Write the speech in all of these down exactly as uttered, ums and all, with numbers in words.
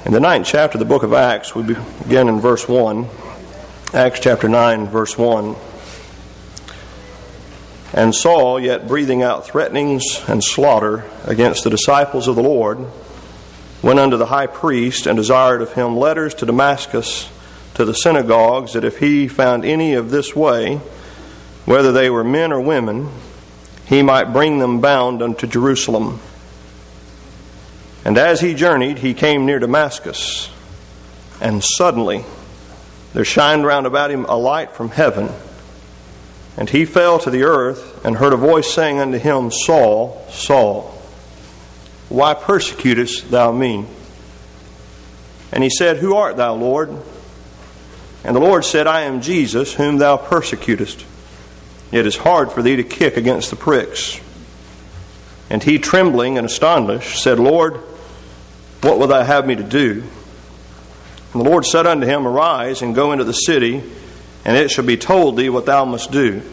In the ninth chapter of the book of Acts, we begin in verse one. Acts chapter nine, verse one. And Saul, yet breathing out threatenings and slaughter against the disciples of the Lord, went unto the high priest and desired of him letters to Damascus, to the synagogues, that if he found any of this way, whether they were men or women, he might bring them bound unto Jerusalem. And as he journeyed, he came near Damascus, and suddenly there shined round about him a light from heaven. And he fell to the earth, and heard a voice saying unto him, Saul, Saul, why persecutest thou me? And he said, Who art thou, Lord? And the Lord said, I am Jesus, whom thou persecutest. It is hard for thee to kick against the pricks. And he, trembling and astonished, said, Lord, what wilt thou have me to do? And the Lord said unto him, Arise, and go into the city, and it shall be told thee what thou must do.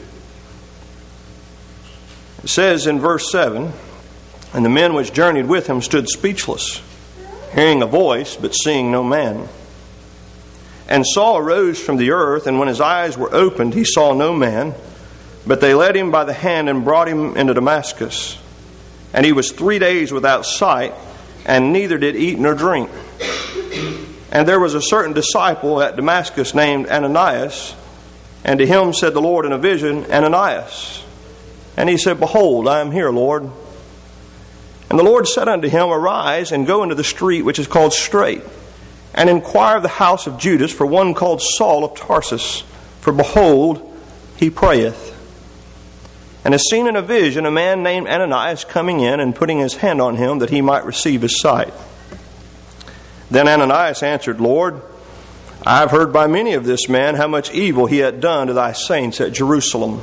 It says in verse seven, And the men which journeyed with him stood speechless, hearing a voice, but seeing no man. And Saul arose from the earth, and when his eyes were opened, he saw no man, but they led him by the hand and brought him into Damascus. And he was three days without sight, and neither did eat nor drink. And there was a certain disciple at Damascus named Ananias, and to him said the Lord in a vision, Ananias. And he said, Behold, I am here, Lord. And the Lord said unto him, Arise, and go into the street which is called Straight, and inquire of the house of Judas for one called Saul of Tarsus, for behold, he prayeth. And has seen in a vision a man named Ananias coming in and putting his hand on him that he might receive his sight. Then Ananias answered, Lord, I have heard by many of this man how much evil he hath done to thy saints at Jerusalem.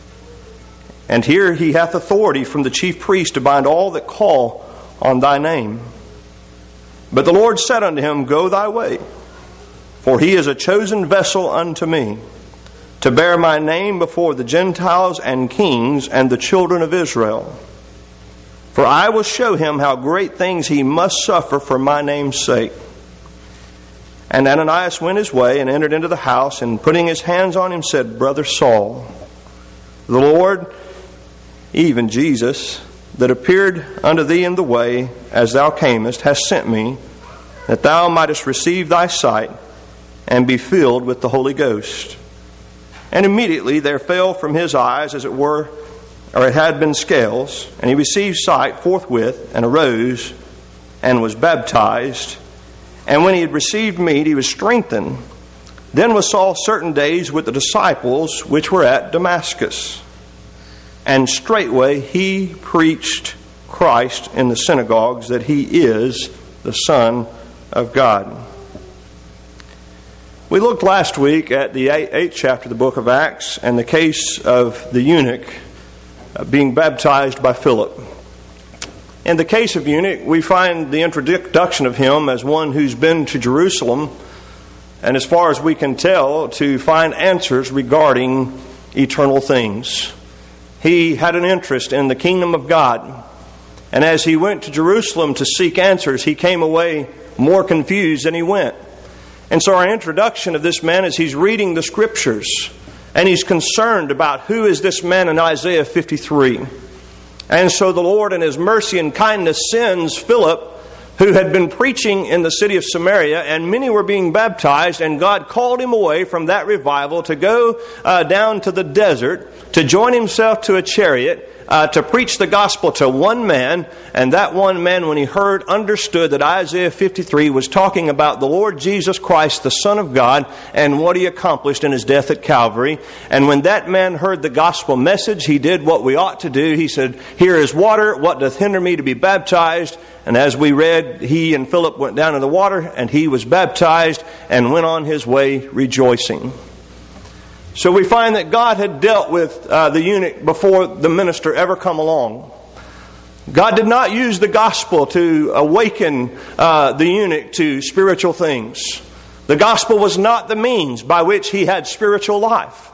And here he hath authority from the chief priest to bind all that call on thy name. But the Lord said unto him, Go thy way, for he is a chosen vessel unto me, to bear my name before the Gentiles and kings and the children of Israel. For I will show him how great things he must suffer for my name's sake. And Ananias went his way and entered into the house, and putting his hands on him said, Brother Saul, the Lord, even Jesus, that appeared unto thee in the way as thou camest, hath sent me, that thou mightest receive thy sight and be filled with the Holy Ghost. And immediately there fell from his eyes, as it were, or it had been scales, and he received sight forthwith, and arose, and was baptized. And when he had received meat, he was strengthened. Then was Saul certain days with the disciples which were at Damascus. And straightway he preached Christ in the synagogues, that he is the Son of God. We looked last week at the eighth chapter of the book of Acts and the case of the eunuch being baptized by Philip. In the case of eunuch, we find the introduction of him as one who's been to Jerusalem, and as far as we can tell, to find answers regarding eternal things. He had an interest in the kingdom of God, and as he went to Jerusalem to seek answers, he came away more confused than he went. And so our introduction of this man is he's reading the Scriptures, and he's concerned about who is this man in Isaiah fifty-three. And so the Lord in His mercy and kindness sends Philip, who had been preaching in the city of Samaria, and many were being baptized, and God called him away from that revival to go uh, down to the desert, to join himself to a chariot, Uh, to preach the gospel to one man. And that one man, when he heard, understood that Isaiah fifty-three was talking about the Lord Jesus Christ, the Son of God, and what He accomplished in His death at Calvary. And when that man heard the gospel message, he did what we ought to do. He said, Here is water, what doth hinder me to be baptized? And as we read, he and Philip went down in the water, and he was baptized and went on his way rejoicing. So we find that God had dealt with uh, the eunuch before the minister ever come along. God did not use the gospel to awaken uh, the eunuch to spiritual things. The gospel was not the means by which he had spiritual life.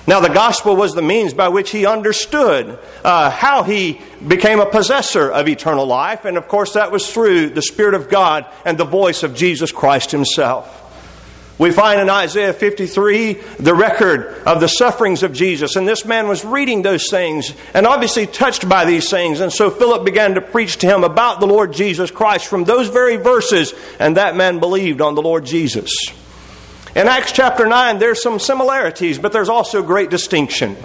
Now, the gospel was the means by which he understood uh, how he became a possessor of eternal life. And, of course, that was through the Spirit of God and the voice of Jesus Christ himself. We find in Isaiah fifty-three the record of the sufferings of Jesus. And this man was reading those things and obviously touched by these things. And so Philip began to preach to him about the Lord Jesus Christ from those very verses. And that man believed on the Lord Jesus. In Acts chapter nine, there's some similarities, but there's also great distinction.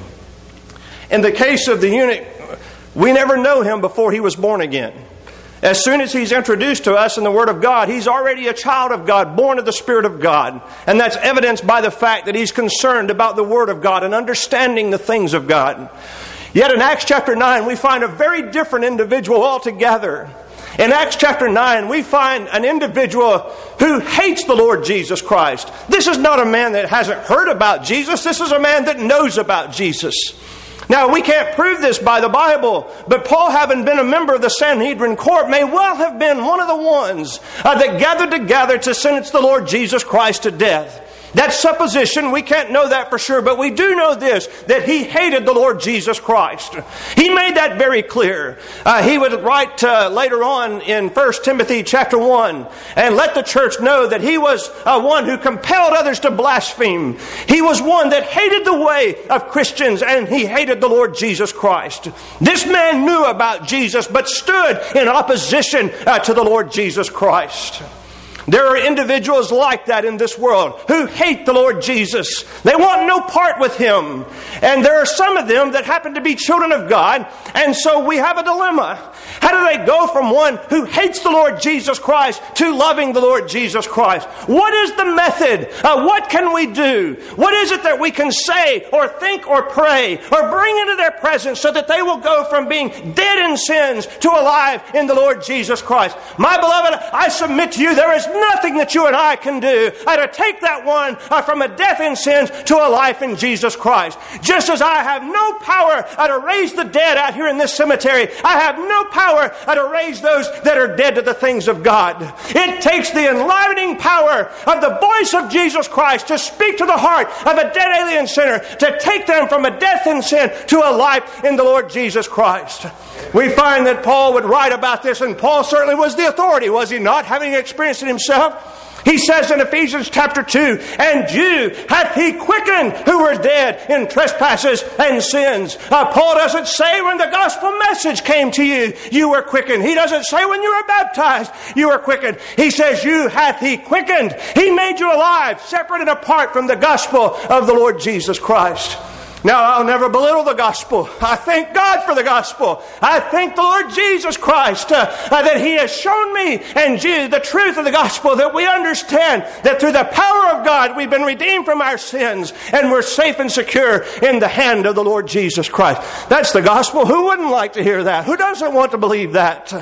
In the case of the eunuch, we never know him before he was born again. As soon as he's introduced to us in the Word of God, he's already a child of God, born of the Spirit of God. And that's evidenced by the fact that he's concerned about the Word of God and understanding the things of God. Yet in Acts chapter nine, we find a very different individual altogether. In Acts chapter nine, we find an individual who hates the Lord Jesus Christ. This is not a man that hasn't heard about Jesus. This is a man that knows about Jesus. Now, we can't prove this by the Bible, but Paul, having been a member of the Sanhedrin court, may well have been one of the ones uh, that gathered together to sentence the Lord Jesus Christ to death. That supposition, we can't know that for sure, but we do know this, that he hated the Lord Jesus Christ. He made that very clear. Uh, he would write uh, later on in First Timothy chapter one, and let the church know that he was uh, one who compelled others to blaspheme. He was one that hated the way of Christians, and he hated the Lord Jesus Christ. This man knew about Jesus, but stood in opposition uh, to the Lord Jesus Christ. There are individuals like that in this world who hate the Lord Jesus. They want no part with Him. And there are some of them that happen to be children of God. And so we have a dilemma. How do they go from one who hates the Lord Jesus Christ to loving the Lord Jesus Christ? What is the method? Uh, what can we do? What is it that we can say or think or pray or bring into their presence so that they will go from being dead in sins to alive in the Lord Jesus Christ? My beloved, I submit to you, there is nothing that you and I can do uh, to take that one uh, from a death in sins to a life in Jesus Christ. Just as I have no power uh, to raise the dead out here in this cemetery, I have no power uh, to raise those that are dead to the things of God. It takes the enlivening power of the voice of Jesus Christ to speak to the heart of a dead alien sinner, to take them from a death in sin to a life in the Lord Jesus Christ. We find that Paul would write about this, and Paul certainly was the authority, was he not, having experienced it himself? He says in Ephesians chapter two, and you hath he quickened who were dead in trespasses and sins. Uh, Paul doesn't say when the gospel message came to you, you were quickened. He doesn't say when you were baptized, you were quickened. He says you hath he quickened. He made you alive, separate and apart from the gospel of the Lord Jesus Christ. Now, I'll never belittle the gospel. I thank God for the gospel. I thank the Lord Jesus Christ uh, uh, that He has shown me and you the truth of the gospel, that we understand that through the power of God we've been redeemed from our sins and we're safe and secure in the hand of the Lord Jesus Christ. That's the gospel. Who wouldn't like to hear that? Who doesn't want to believe that?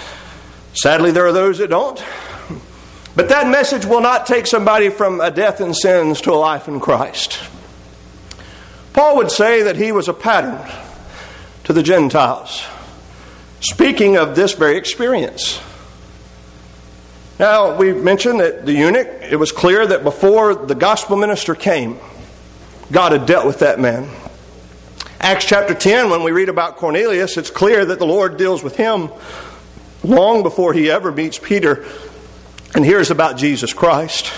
Sadly, there are those that don't. But that message will not take somebody from a death in sins to a life in Christ. Paul would say that he was a pattern to the Gentiles, speaking of this very experience. Now, we mentioned that the eunuch, it was clear that before the gospel minister came, God had dealt with that man. Acts chapter ten, when we read about Cornelius, it's clear that the Lord deals with him long before he ever meets Peter and hears about Jesus Christ.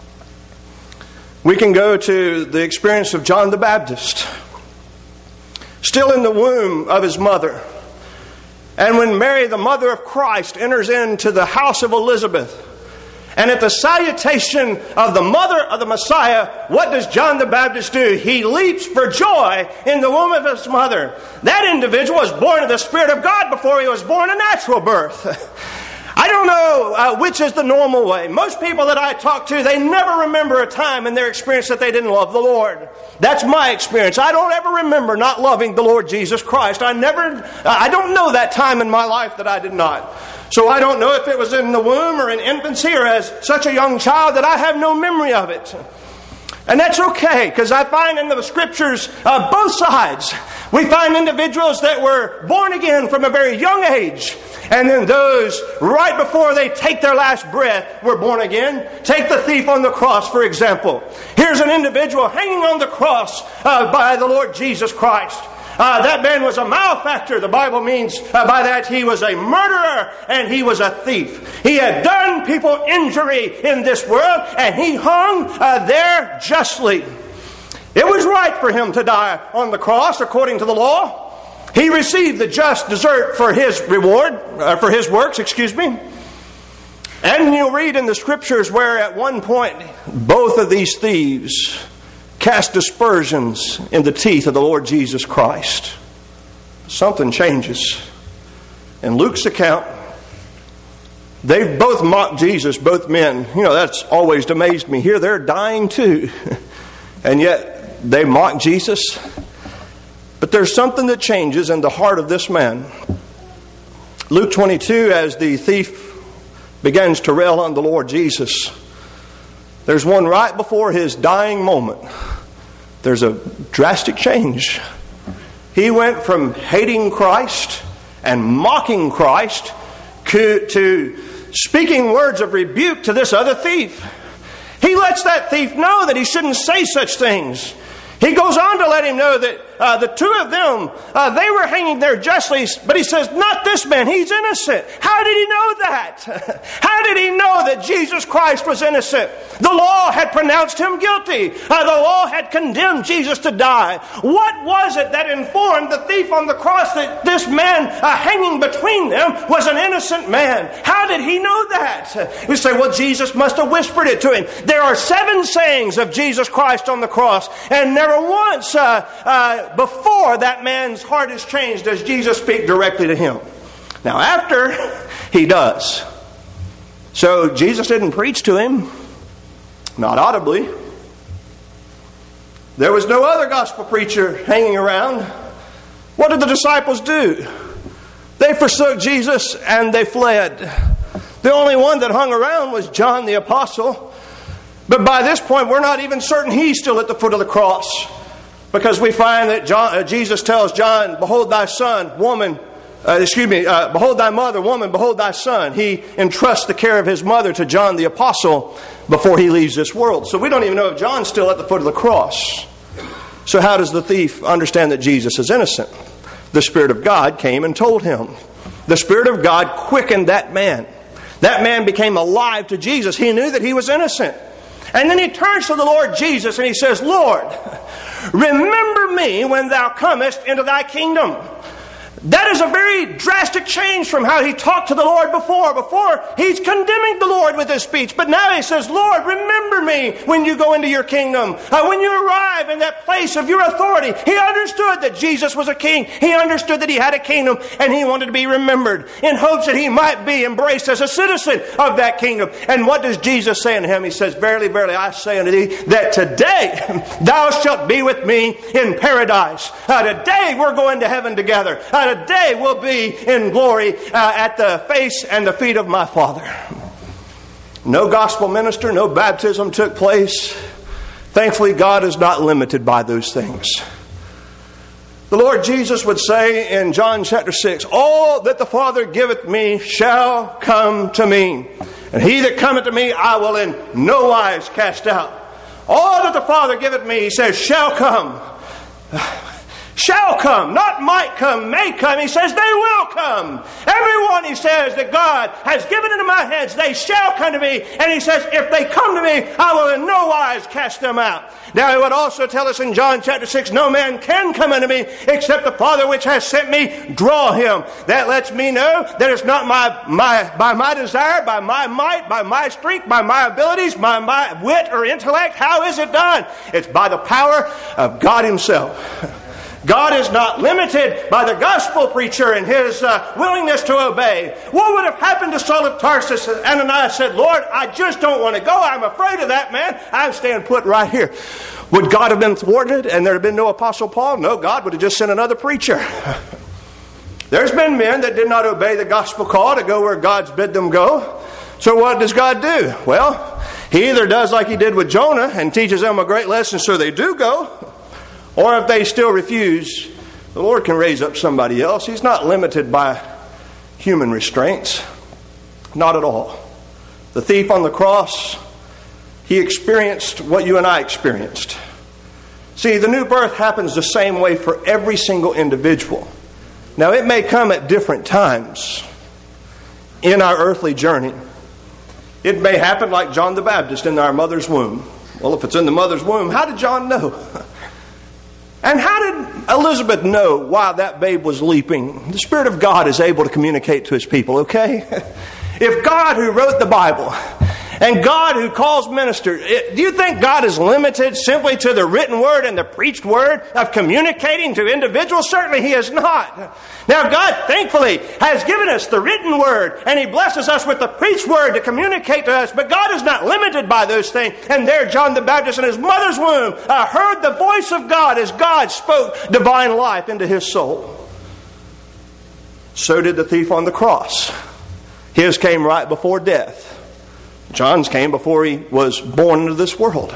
We can go to the experience of John the Baptist, still in the womb of his mother. And when Mary, the mother of Christ, enters into the house of Elizabeth, and at the salutation of the mother of the Messiah, what does John the Baptist do? He leaps for joy in the womb of his mother. That individual was born of the Spirit of God before he was born a natural birth. I don't know uh, which is the normal way. Most people that I talk to, they never remember a time in their experience that they didn't love the Lord. That's my experience. I don't ever remember not loving the Lord Jesus Christ. I never, uh, I don't know that time in my life that I did not. So I don't know if it was in the womb or in infancy or as such a young child that I have no memory of it. And that's okay, because I find in the Scriptures uh, both sides. We find individuals that were born again from a very young age, and then those right before they take their last breath were born again. Take the thief on the cross, for example. Here's an individual hanging on the cross uh, by the Lord Jesus Christ. Uh, that man was a malefactor. The Bible means uh, by that he was a murderer and he was a thief. He had done people injury in this world, and he hung uh, there justly. It was right for him to die on the cross according to the law. He received the just desert for his reward, uh, for his works, excuse me. And you'll read in the Scriptures where at one point both of these thieves cast aspersions in the teeth of the Lord Jesus Christ. Something changes. In Luke's account, they've both mocked Jesus, both men. You know, that's always amazed me. Here they're dying too. And yet they mock Jesus. But there's something that changes in the heart of this man. Luke twenty-two, as the thief begins to rail on the Lord Jesus, there's one right before his dying moment. There's a drastic change. He went from hating Christ and mocking Christ to, to speaking words of rebuke to this other thief. He lets that thief know that he shouldn't say such things. He goes on to let him know that uh, the two of them, uh, they were hanging there justly, but he says, not this man, he's innocent. How did he know that? How did he know that Jesus Christ was innocent? The law had pronounced him guilty. Uh, the law had condemned Jesus to die. What was it that informed the thief on the cross that this man uh, hanging between them was an innocent man? How did he know that? We say, well, Jesus must have whispered it to him. There are seven sayings of Jesus Christ on the cross, and never once uh, uh, before that man's heart is changed does Jesus speak directly to him. Now after, he does. So Jesus didn't preach to him, not audibly. There was no other gospel preacher hanging around. What did the disciples do? They forsook Jesus and they fled. The only one that hung around was John the Apostle. But by this point, we're not even certain he's still at the foot of the cross. Because we find that John, uh, Jesus tells John, behold thy son, woman, uh, excuse me, uh, behold thy mother, woman, behold thy son. He entrusts the care of his mother to John the Apostle before he leaves this world. So we don't even know if John's still at the foot of the cross. So how does the thief understand that Jesus is innocent? The Spirit of God came and told him. The Spirit of God quickened that man. That man became alive to Jesus. He knew that he was innocent. And then he turns to the Lord Jesus and he says, Lord, remember me when thou comest into thy kingdom. That is a very drastic change from how he talked to the Lord before. Before, he's condemning the Lord with his speech. But now he says, Lord, remember me when you go into your kingdom. Uh, when you arrive in that place of your authority. He understood that Jesus was a king. He understood that he had a kingdom. And he wanted to be remembered in hopes that he might be embraced as a citizen of that kingdom. And what does Jesus say unto him? He says, verily, verily, I say unto thee that today thou shalt be with me in paradise. Uh, today we're going to heaven together. Uh, Today we'll be in glory uh, at the face and the feet of my Father. No gospel minister, no baptism took place. Thankfully, God is not limited by those things. The Lord Jesus would say in John chapter six, all that the Father giveth me shall come to me. And he that cometh to me I will in no wise cast out. All that the Father giveth me, he says, shall come. Shall come, not might come, may come. He says they will come. Everyone, he says, that God has given into my hands, they shall come to me. And he says, if they come to me, I will in no wise cast them out. Now he would also tell us in John chapter six, no man can come unto me except the Father which has sent me draw him. That lets me know that it's not my, my, by my desire, by my might, by my strength, by my abilities, by my wit or intellect. How is it done? It's by the power of God himself. God is not limited by the gospel preacher and his uh, willingness to obey. What would have happened to Saul of Tarsus? Ananias said, Lord, I just don't want to go. I'm afraid of that man. I'm staying put right here. Would God have been thwarted and there have been no Apostle Paul? No, God would have just sent another preacher. There's been men that did not obey the gospel call to go where God's bid them go. So what does God do? Well, He either does like he did with Jonah and teaches them a great lesson so they do go, or if they still refuse, the Lord can raise up somebody else. He's not limited by human restraints. Not at all. The thief on the cross, he experienced what you and I experienced. See, the new birth happens the same way for every single individual. Now, it may come at different times in our earthly journey. It may happen like John the Baptist in our mother's womb. Well, if it's in the mother's womb, how did John know? And how did Elizabeth know why that babe was leaping? The Spirit of God is able to communicate to His people, okay? If God, who wrote the Bible, and God who calls ministers, do you think God is limited simply to the written word and the preached word of communicating to individuals? Certainly He is not. Now God, thankfully, has given us the written word, and He blesses us with the preached word to communicate to us. But God is not limited by those things. And there John the Baptist in his mother's womb uh, heard the voice of God as God spoke divine life into his soul. So did the thief on the cross. His came right before death. John's came before he was born into this world.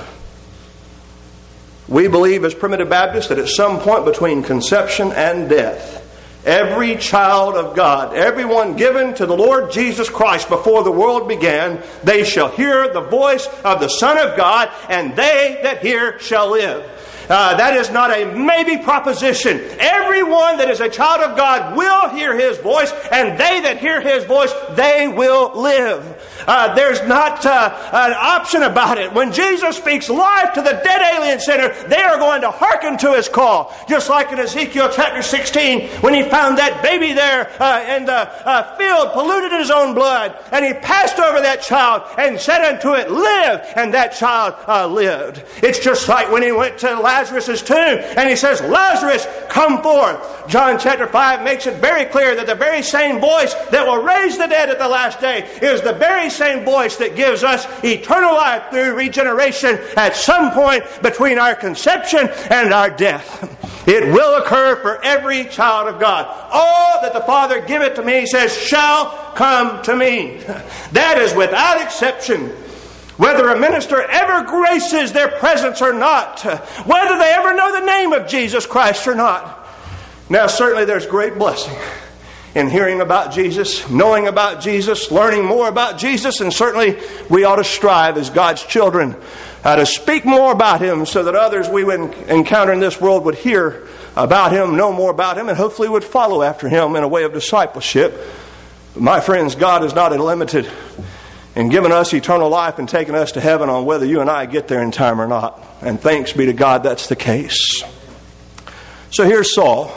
We believe as Primitive Baptists that at some point between conception and death, every child of God, everyone given to the Lord Jesus Christ before the world began, they shall hear the voice of the Son of God, and they that hear shall live. Uh, that is not a maybe proposition. Everyone that is a child of God will hear His voice, and they that hear His voice, they will live. Uh, there's not uh, an option about it. When Jesus speaks life to the dead alien sinner, they are going to hearken to His call. Just like in Ezekiel chapter sixteen, when he found that baby there uh, in the uh, field, polluted in his own blood, and he passed over that child and said unto it, live, and that child uh, lived. It's just like when he went to Lazarus' tomb, and he says, Lazarus, come forth. John chapter five makes it very clear that the very same voice that will raise the dead at the last day is the very same voice that gives us eternal life through regeneration at some point between our conception and our death. It will occur for every child of God. All that the Father giveth to me, He says, shall come to me. That is without exception. Whether a minister ever graces their presence or not, whether they ever know the name of Jesus Christ or not. Now, certainly there's great blessing in hearing about Jesus, knowing about Jesus, learning more about Jesus, and certainly we ought to strive as God's children uh, to speak more about Him so that others we would encounter in this world would hear about Him, know more about Him, and hopefully would follow after Him in a way of discipleship. But my friends, God is not limited in giving us eternal life and taking us to heaven on whether you and I get there in time or not. And thanks be to God that's the case. So here's Saul.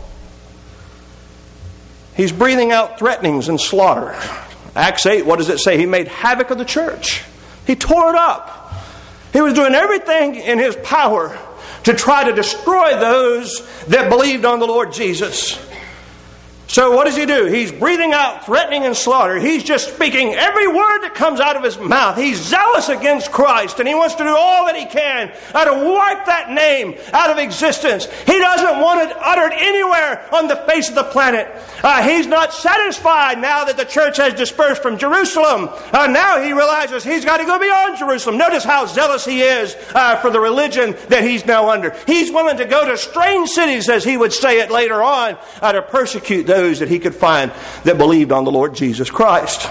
He's breathing out threatenings and slaughter. Acts eight, what does it say? He made havoc of the church. He tore it up. He was doing everything in his power to try to destroy those that believed on the Lord Jesus. So what does he do? He's breathing out threatening and slaughter. He's just speaking every word that comes out of his mouth. He's zealous against Christ, and he wants to do all that he can uh, to wipe that name out of existence. He doesn't want it uttered anywhere on the face of the planet. Uh, he's not satisfied now that the church has dispersed from Jerusalem. Uh, now he realizes he's got to go beyond Jerusalem. Notice how zealous he is uh, for the religion that he's now under. He's willing to go to strange cities, as he would say it later on, uh, to persecute those Those that he could find that believed on the Lord Jesus Christ.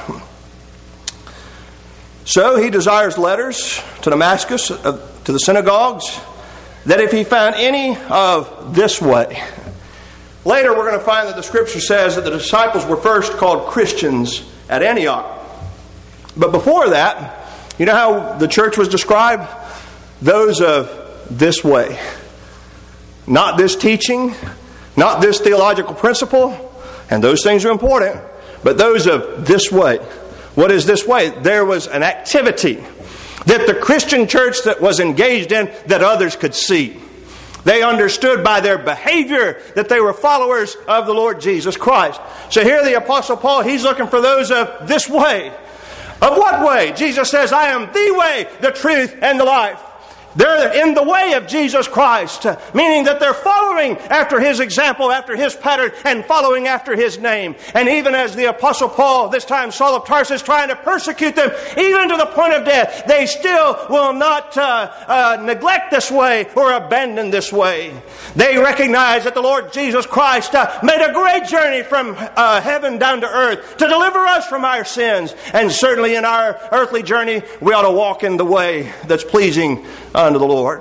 So he desires letters to Damascus, uh, to the synagogues, that if he found any of this way. Later we're going to find that the Scripture says that the disciples were first called Christians at Antioch. But before that, you know how the church was described? Those of this way. Not this teaching, not this theological principle. And those things are important. But those of this way. What is this way? There was an activity that the Christian church that was engaged in that others could see. They understood by their behavior that they were followers of the Lord Jesus Christ. So here the Apostle Paul, he's looking for those of this way. Of what way? Jesus says, I am the way, the truth, and the life. They're in the way of Jesus Christ, meaning that they're following after His example, after His pattern, and following after His name. And even as the Apostle Paul, this time Saul of Tarsus, trying to persecute them, even to the point of death, they still will not uh, uh, neglect this way or abandon this way. They recognize that the Lord Jesus Christ uh, made a great journey from uh, heaven down to earth to deliver us from our sins. And certainly in our earthly journey, we ought to walk in the way that's pleasing unto the Lord.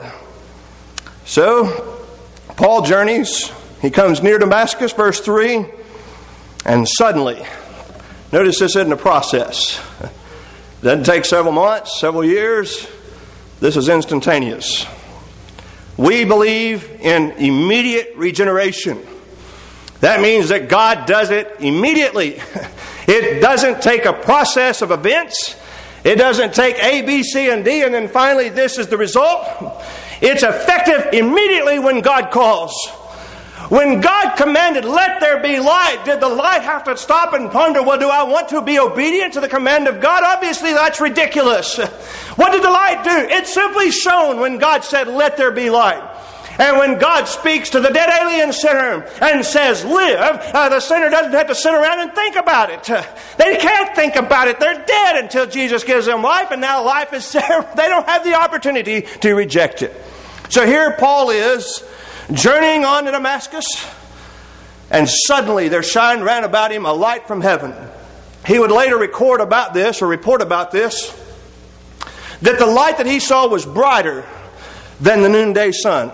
So, Paul journeys. He comes near Damascus, verse three, and suddenly, notice this isn't a process. It doesn't take several months, several years. This is instantaneous. We believe in immediate regeneration. That means that God does it immediately. It doesn't take a process of events. It doesn't take A, B, C, and D, and then finally this is the result. It's effective immediately when God calls. When God commanded, let there be light, did the light have to stop and ponder, well, do I want to be obedient to the command of God? Obviously, that's ridiculous. What did the light do? It simply shone when God said, let there be light. And when God speaks to the dead alien sinner and says, live, uh, the sinner doesn't have to sit around and think about it. Uh, they can't think about it. They're dead until Jesus gives them life, and now life is there. They don't have the opportunity to reject it. So here Paul is, journeying on to Damascus, and suddenly there shined round about him a light from heaven. He would later record about this, or report about this, that the light that he saw was brighter than the noonday sun.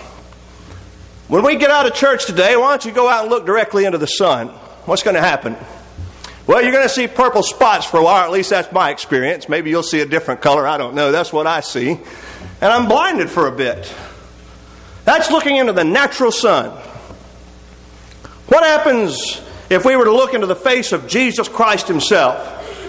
When we get out of church today, why don't you go out and look directly into the sun? What's going to happen? Well, you're going to see purple spots for a while. At least that's my experience. Maybe you'll see a different color. I don't know. That's what I see. And I'm blinded for a bit. That's looking into the natural sun. What happens if we were to look into the face of Jesus Christ Himself?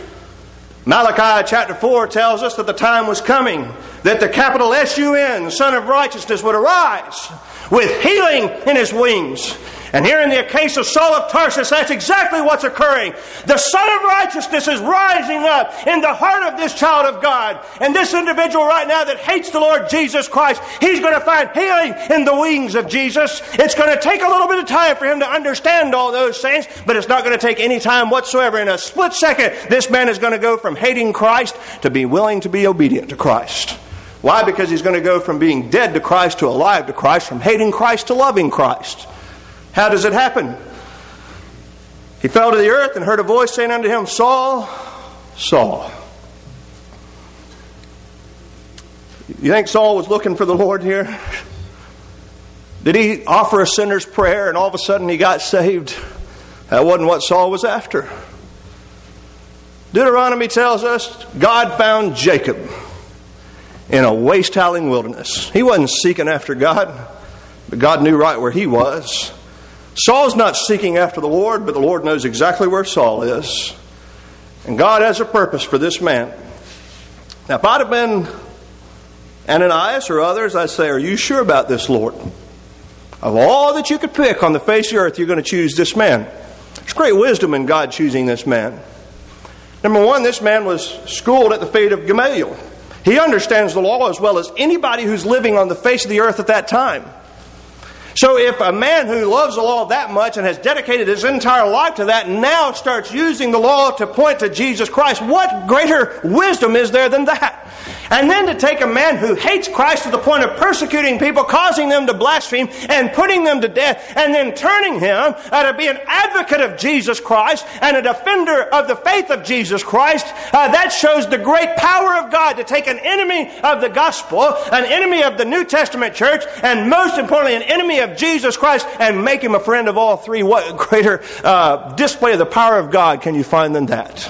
Malachi chapter four tells us that the time was coming that the capital S U N, Son of Righteousness, would arise with healing in His wings. And here in the case of Saul of Tarsus, that's exactly what's occurring. The Son of Righteousness is rising up in the heart of this child of God. And this individual right now that hates the Lord Jesus Christ, he's going to find healing in the wings of Jesus. It's going to take a little bit of time for him to understand all those things, but it's not going to take any time whatsoever. In a split second, this man is going to go from hating Christ to be willing to be obedient to Christ. Why? Because he's going to go from being dead to Christ to alive to Christ, from hating Christ to loving Christ. How does it happen? He fell to the earth and heard a voice saying unto him, Saul, Saul. You think Saul was looking for the Lord here? Did he offer a sinner's prayer and all of a sudden he got saved? That wasn't what Saul was after. Deuteronomy tells us God found Jacob in a waste-howling wilderness. He wasn't seeking after God, but God knew right where he was. Saul's not seeking after the Lord, but the Lord knows exactly where Saul is. And God has a purpose for this man. Now, if I'd have been Ananias or others, I'd say, are you sure about this, Lord? Of all that you could pick on the face of the earth, you're going to choose this man. There's great wisdom in God choosing this man. Number one, this man was schooled at the feet of Gamaliel. He understands the law as well as anybody who's living on the face of the earth at that time. So if a man who loves the law that much and has dedicated his entire life to that now starts using the law to point to Jesus Christ, what greater wisdom is there than that? And then to take a man who hates Christ to the point of persecuting people, causing them to blaspheme and putting them to death, and then turning him uh, to be an advocate of Jesus Christ and a defender of the faith of Jesus Christ, uh, that shows the great power of God to take an enemy of the gospel, an enemy of the New Testament church, and most importantly, an enemy of Jesus Christ, and make him a friend of all three. What greater uh, display of the power of God can you find than that?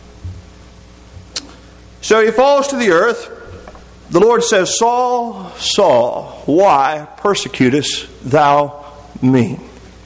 So he falls to the earth. The Lord says, Saul, Saul, why persecutest thou me?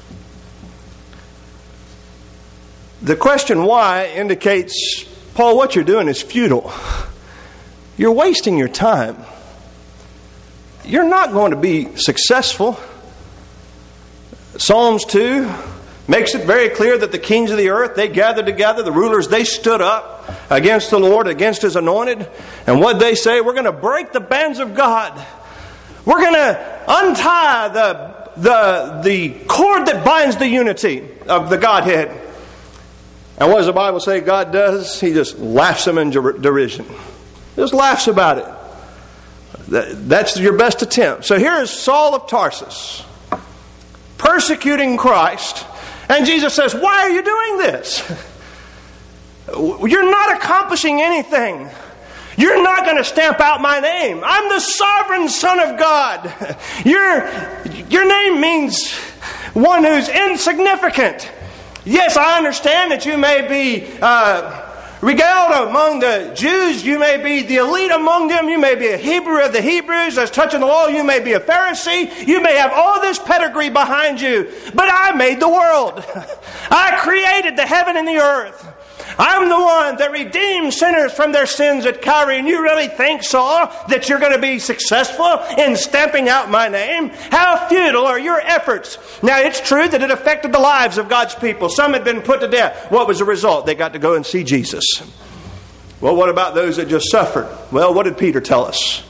The question why indicates, Paul, what you're doing is futile. You're wasting your time. You're not going to be successful. Psalms two makes it very clear that the kings of the earth, they gathered together, the rulers, they stood up. against the Lord, against His anointed. And what they say, we're going to break the bands of God. We're going to untie the, the, the cord that binds the unity of the Godhead. And what does the Bible say God does? He just laughs them in derision. Just laughs about it. That's your best attempt. So here is Saul of Tarsus, persecuting Christ. And Jesus says, why are you doing this? You're not accomplishing anything. You're not going to stamp out my name. I'm the sovereign Son of God. Your, your name means one who's insignificant. Yes, I understand that you may be uh, regaled among the Jews. You may be the elite among them. You may be a Hebrew of the Hebrews. As touching the law, you may be a Pharisee. You may have all this pedigree behind you. But I made the world. I created the heaven and the earth. I'm the one that redeemed sinners from their sins at Calvary. And you really think, Saul, that you're going to be successful in stamping out my name? How futile are your efforts? Now, it's true that it affected the lives of God's people. Some had been put to death. What was the result? They got to go and see Jesus. Well, what about those that just suffered? Well, what did Peter tell us?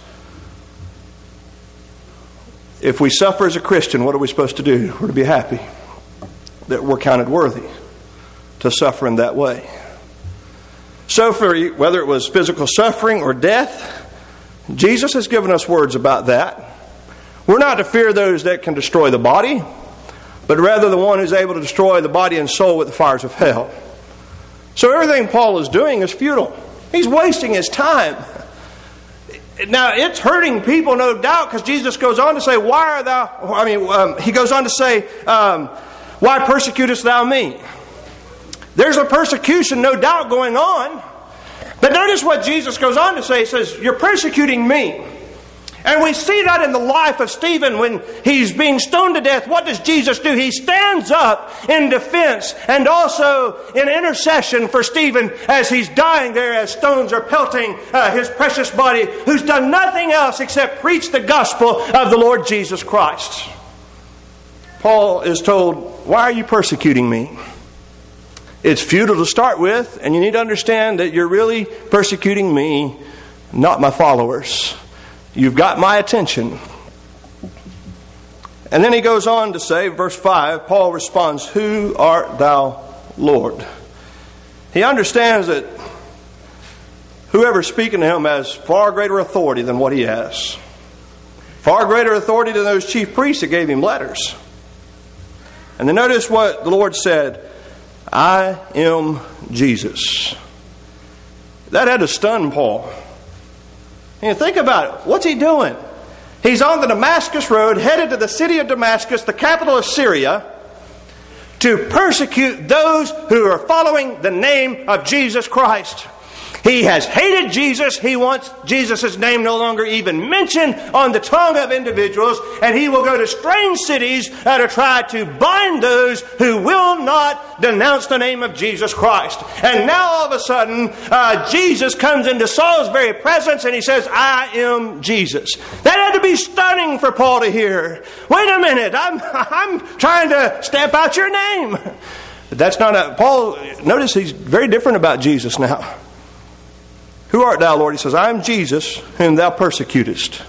If we suffer as a Christian, what are we supposed to do? We're to be happy that we're counted worthy to suffer in that way. So for whether it was physical suffering or death, Jesus has given us words about that. We're not to fear those that can destroy the body, but rather the one who's able to destroy the body and soul with the fires of hell. So everything Paul is doing is futile. He's wasting his time. Now, it's hurting people, no doubt, because Jesus goes on to say, why are thou, I mean, um, he goes on to say, um, why persecutest thou me? There's a persecution, no doubt, going on. But notice what Jesus goes on to say. He says, you're persecuting me. And we see that in the life of Stephen when he's being stoned to death. What does Jesus do? He stands up in defense and also in intercession for Stephen as he's dying there, as stones are pelting uh, his precious body, who's done nothing else except preach the gospel of the Lord Jesus Christ. Paul is told, why are you persecuting me? It's futile to start with, and you need to understand that you're really persecuting me, not my followers. You've got my attention. And then he goes on to say, verse five, Paul responds, who art thou, Lord? He understands that whoever's speaking to him has far greater authority than what he has. Far greater authority than those chief priests that gave him letters. And then notice what the Lord said, I am Jesus. That had to stun Paul. And think about it. What's he doing? He's on the Damascus road, headed to the city of Damascus, the capital of Syria, to persecute those who are following the name of Jesus Christ. He has hated Jesus. He wants Jesus' name no longer even mentioned on the tongue of individuals. And he will go to strange cities uh, to try to bind those who will not denounce the name of Jesus Christ. And now all of a sudden, uh, Jesus comes into Saul's very presence and he says, I am Jesus. That had to be stunning for Paul to hear. Wait a minute, I'm, I'm trying to stamp out your name. But that's not a... Paul, notice he's very different about Jesus now. Who art thou, Lord? He says, I am Jesus, whom thou persecutest.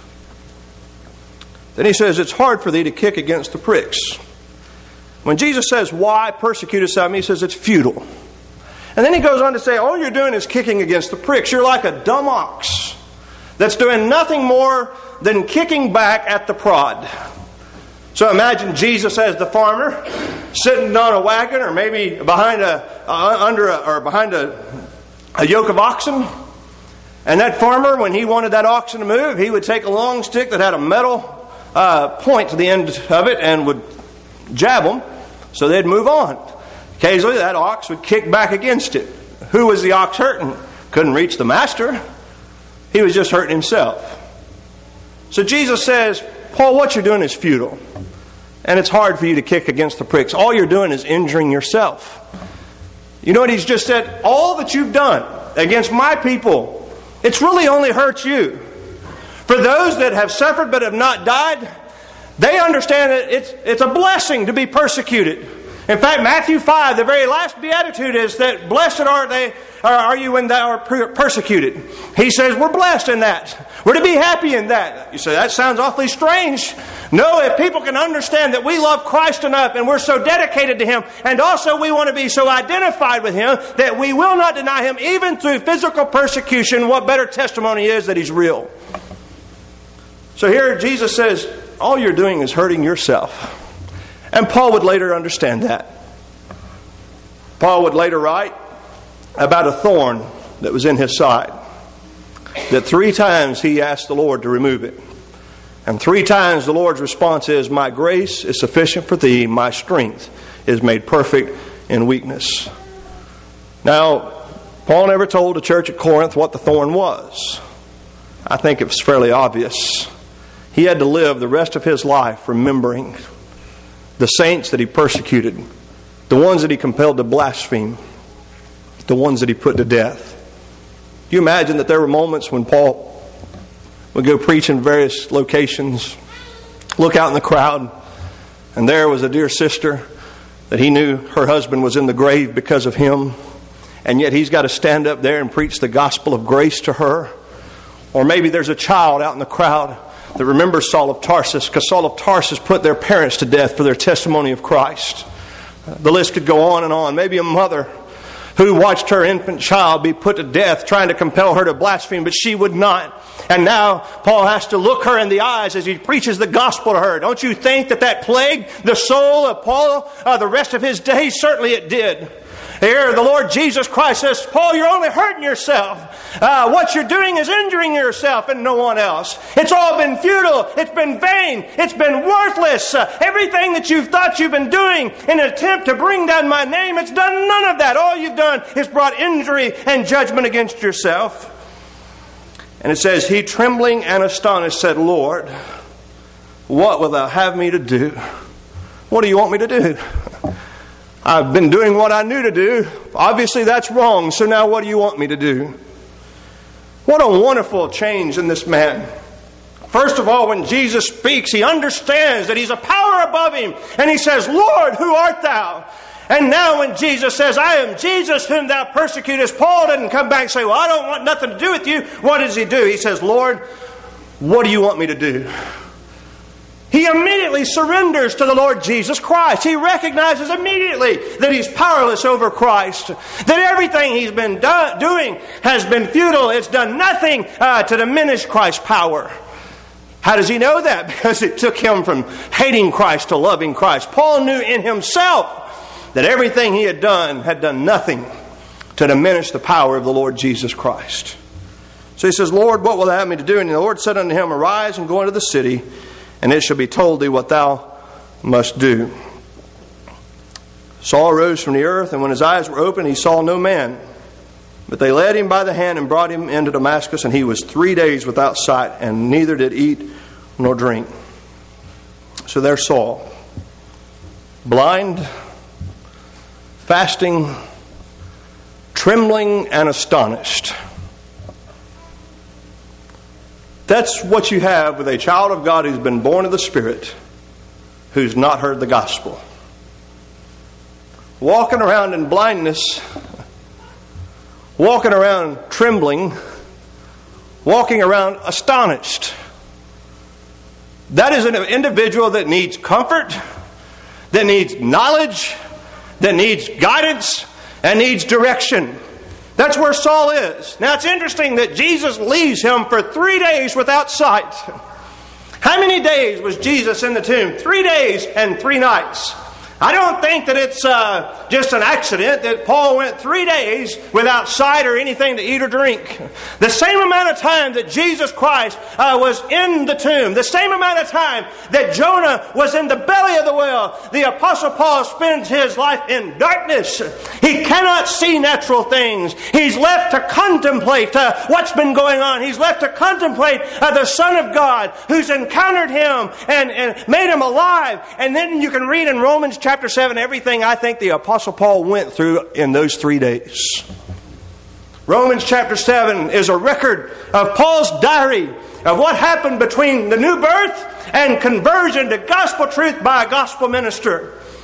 Then he says, it's hard for thee to kick against the pricks. When Jesus says, why persecutest thou me? He says, it's futile. And then he goes on to say, all you're doing is kicking against the pricks. You're like a dumb ox that's doing nothing more than kicking back at the prod. So imagine Jesus as the farmer, sitting on a wagon, or maybe behind a, uh, under a, or behind a, a yoke of oxen. And that farmer, when he wanted that oxen to move, he would take a long stick that had a metal uh, point to the end of it and would jab them so they'd move on. Occasionally that ox would kick back against it. Who was the ox hurting? Couldn't reach the master. He was just hurting himself. So Jesus says, Paul, what you're doing is futile. And it's hard for you to kick against the pricks. All you're doing is injuring yourself. You know what he's just said? All that you've done against my people, it's really only hurt you. For those that have suffered but have not died, they understand that it's, it's a blessing to be persecuted. In fact, Matthew five, the very last beatitude is that blessed are they, are you when thou art persecuted. He says we're blessed in that. We're to be happy in that. You say, that sounds awfully strange. No, if people can understand that we love Christ enough and we're so dedicated to Him, and also we want to be so identified with Him that we will not deny Him even through physical persecution, what better testimony is that He's real? So here Jesus says, all you're doing is hurting yourself. And Paul would later understand that. Paul would later write about a thorn that was in his side, that three times he asked the Lord to remove it. And three times the Lord's response is, my grace is sufficient for thee, my strength is made perfect in weakness. Now, Paul never told the church at Corinth what the thorn was. I think it was fairly obvious. He had to live the rest of his life remembering the saints that he persecuted, the ones that he compelled to blaspheme, the ones that he put to death. Do you imagine that there were moments when Paul would go preach in various locations, look out in the crowd, and there was a dear sister that he knew her husband was in the grave because of him, and yet he's got to stand up there and preach the gospel of grace to her? Or maybe there's a child out in the crowd that remembers Saul of Tarsus, because Saul of Tarsus put their parents to death for their testimony of Christ. The list could go on and on. Maybe a mother who watched her infant child be put to death, trying to compel her to blaspheme, but she would not. And now Paul has to look her in the eyes as he preaches the gospel to her. Don't you think that that plagued the soul of Paul uh, the rest of his days? Certainly it did. Here, the Lord Jesus Christ says, Paul, you're only hurting yourself. Uh, what you're doing is injuring yourself and no one else. It's all been futile. It's been vain. It's been worthless. Uh, everything that you've thought you've been doing in an attempt to bring down my name, it's done none of that. All you've done is brought injury and judgment against yourself. And it says, he trembling and astonished said, Lord, what wilt thou have me to do? What do you want me to do? I've been doing what I knew to do. Obviously that's wrong. So now what do you want me to do? What a wonderful change in this man. First of all, when Jesus speaks, he understands that he's a power above him. And he says, Lord, who art thou? And now when Jesus says, I am Jesus whom thou persecutest, Paul doesn't come back and say, well, I don't want nothing to do with you. What does he do? He says, Lord, what do you want me to do? He immediately surrenders to the Lord Jesus Christ. He recognizes immediately that he's powerless over Christ. That everything he's been do- doing has been futile. It's done nothing uh, to diminish Christ's power. How does he know that? Because it took him from hating Christ to loving Christ. Paul knew in himself that everything he had done had done nothing to diminish the power of the Lord Jesus Christ. So he says, Lord, what will thou have me to do? And the Lord said unto him, arise and go into the city, and it shall be told thee what thou must do. Saul arose from the earth, and when his eyes were opened, he saw no man. But they led him by the hand and brought him into Damascus, and he was three days without sight, and neither did eat nor drink. So there's Saul, blind, fasting, trembling, and astonished. That's what you have with a child of God who's been born of the Spirit, who's not heard the gospel. Walking around in blindness, walking around trembling, walking around astonished. That is an individual that needs comfort, that needs knowledge, that needs guidance, and needs direction. That's where Saul is. Now it's interesting that Jesus leaves him for three days without sight. How many days was Jesus in the tomb? Three days and three nights. I don't think that it's uh, just an accident that Paul went three days without sight or anything to eat or drink. The same amount of time that Jesus Christ uh, was in the tomb, the same amount of time that Jonah was in the belly of the whale, the Apostle Paul spends his life in darkness. He cannot see natural things. He's left to contemplate uh, what's been going on. He's left to contemplate uh, the Son of God who's encountered him and, and made him alive. And then you can read in Romans chapter Chapter seven, everything I think the Apostle Paul went through in those three days. Romans chapter seven is a record of Paul's diary of what happened between the new birth and conversion to gospel truth by a gospel minister.